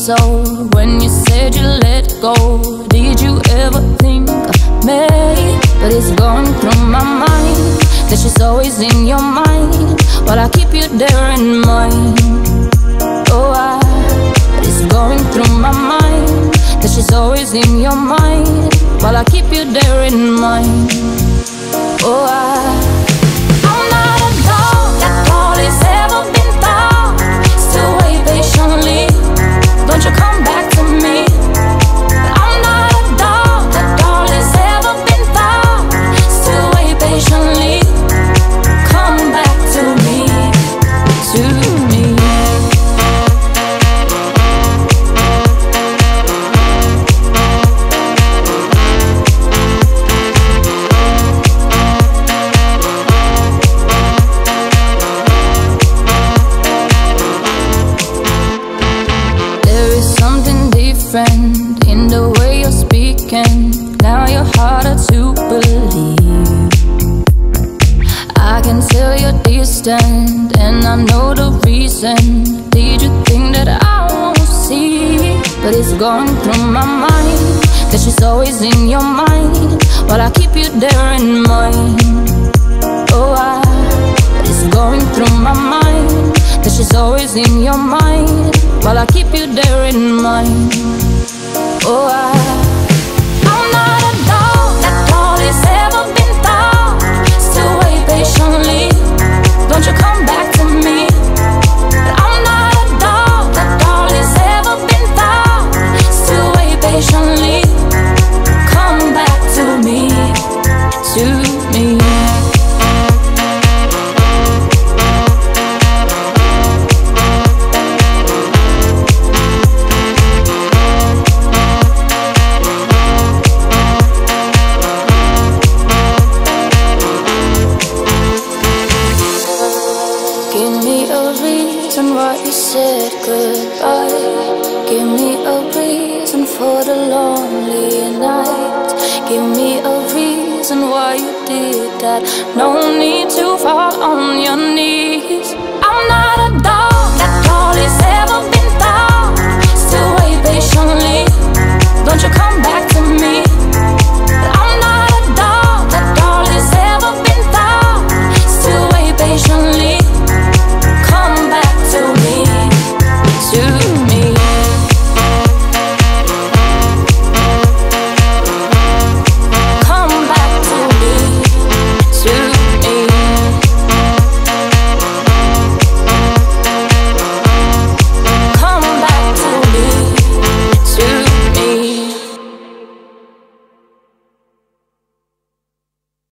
so when you said you let go. Did you ever think of me? But it's going through my mind that she's always in your mind, while I keep you there in mind. Oh, but it's going through my mind that she's always in your mind, while I keep you there in mind. Oh, I'm not a dog that all has ever been thought. Still wait patiently, don't you come back to me. But I'm not a dog that all has ever been thought. Still wait patiently, come back to me, to me. In the way you're speaking, now you're harder to believe. I can tell you're distant, and I know the reason. Did you think that I won't see? But it's going through my mind that she's always in your mind, while I keep you there in mind. Oh, but it's going through my mind that she's always in your mind, while I keep you there in mind. Oh, I'm not a dog that all has ever been thought. Still wait patiently, don't you come back to me. But I'm not a dog that all has ever been thought. Still wait patiently, come back to me, to me. Why you said goodbye. Give me a reason for the lonely night. Give me a reason why you did that. No need to fall on your knees. I'm not a dog that all has ever been thought. Still wait patiently,